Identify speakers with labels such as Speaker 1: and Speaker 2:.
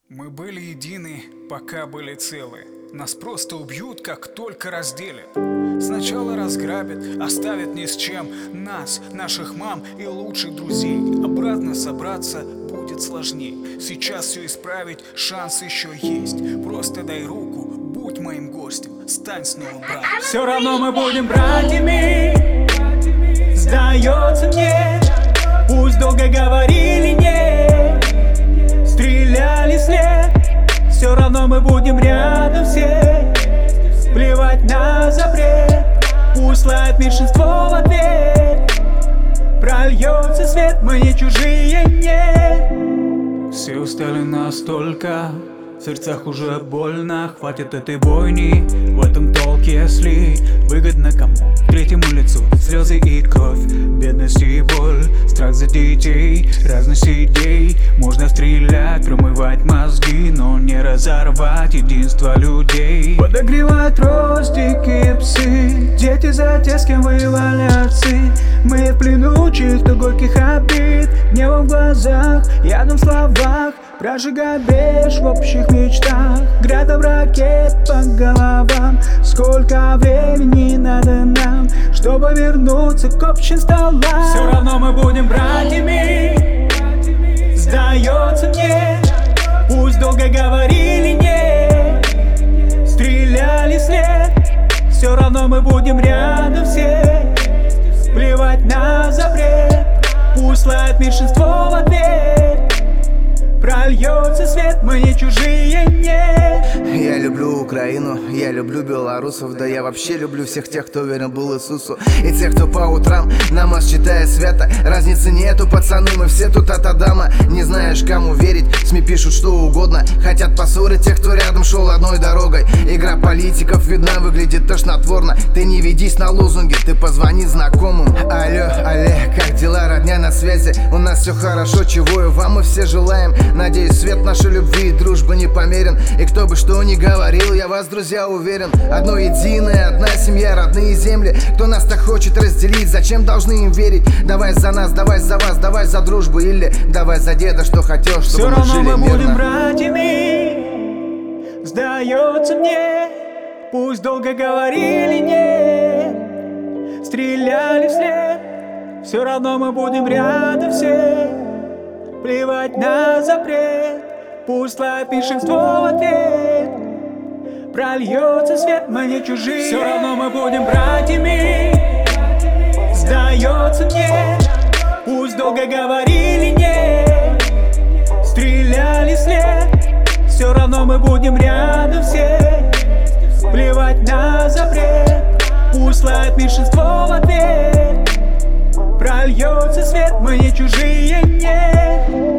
Speaker 1: Мы были едины, пока были целы. Нас просто убьют, как только разделят. Сначала разграбят, оставят ни с чем нас, наших мам и лучших друзей. Обратно собраться будет сложней. Сейчас все исправить, шанс еще есть. Просто дай руку, будь моим гостем, стань снова братом.
Speaker 2: Все равно мы будем братьями, сдается мне. Пусть долго говорили нет, стреляли след. Все равно мы будем рядом все. Плевать на запрет, пусть лает меньшинство в ответ. Прольется свет, мы не чужие, нет. Все устали настолько, в сердцах уже больно. Хватит этой бойни, в этом толк, если выгодно кому? Третьему лицу слезы и кровь, бедность и боль, страх за детей, разность идей. Можно стрелять, промывать мозги, но не разорвать единство людей. Подогревают ростики псы, дети за те, с кем воевали отцы. Мы в плену чьих-то горьких обид, небо в глазах, ядом в словах. Прожигай беж в общих мечтах, градом ракет по головам. Сколько времени надо нам, чтобы вернуться к общим столам? Все равно мы будем братьями, сдается мне. Пусть долго говорили нет, стреляли след. Все равно мы будем рядом все. Плевать на запрет, пусть лает меньшинство в ответ. Прольется свет, мы не чужие, нет.
Speaker 3: Я люблю Украину, я люблю белорусов. Да я вообще люблю всех тех, кто верен был Иисусу. И тех, кто по утрам намаз читает свято. Разницы нету, пацаны, мы все тут от Адама. Не знаешь, кому верить, СМИ пишут что угодно. Хотят поссорить тех, кто рядом шел одной дорогой. Игра политиков видна, выглядит тошнотворно. Ты не ведись на лозунги, ты позвони знакомым. Алло, как дела, родня на связи? У нас все хорошо, чего и вам мы все желаем. Надеюсь, свет нашей любви и дружбы не померен. И кто бы что ни говорил, я вас, друзья, уверен. Одно единое, одна семья, родные земли. Кто нас так хочет разделить, зачем должны им верить? Давай за нас, давай за вас, давай за дружбу. Или давай за деда, что хотел, чтобы мы жили мирно.
Speaker 2: Все равно мы будем братьями, сдается мне. Пусть долго говорили нет, стреляли вслед. Все равно мы будем рядом все. Плевать на запрет, пусть лает меньшинство в ответ. Прольется свет, мы не чужие. Все равно мы будем братьями, сдается мне. Пусть долго говорили нет, стреляли след. Все равно мы будем рядом все. Плевать на запрет, пусть лает меньшинство в ответ. Прольется свет, мы не чужие, нет.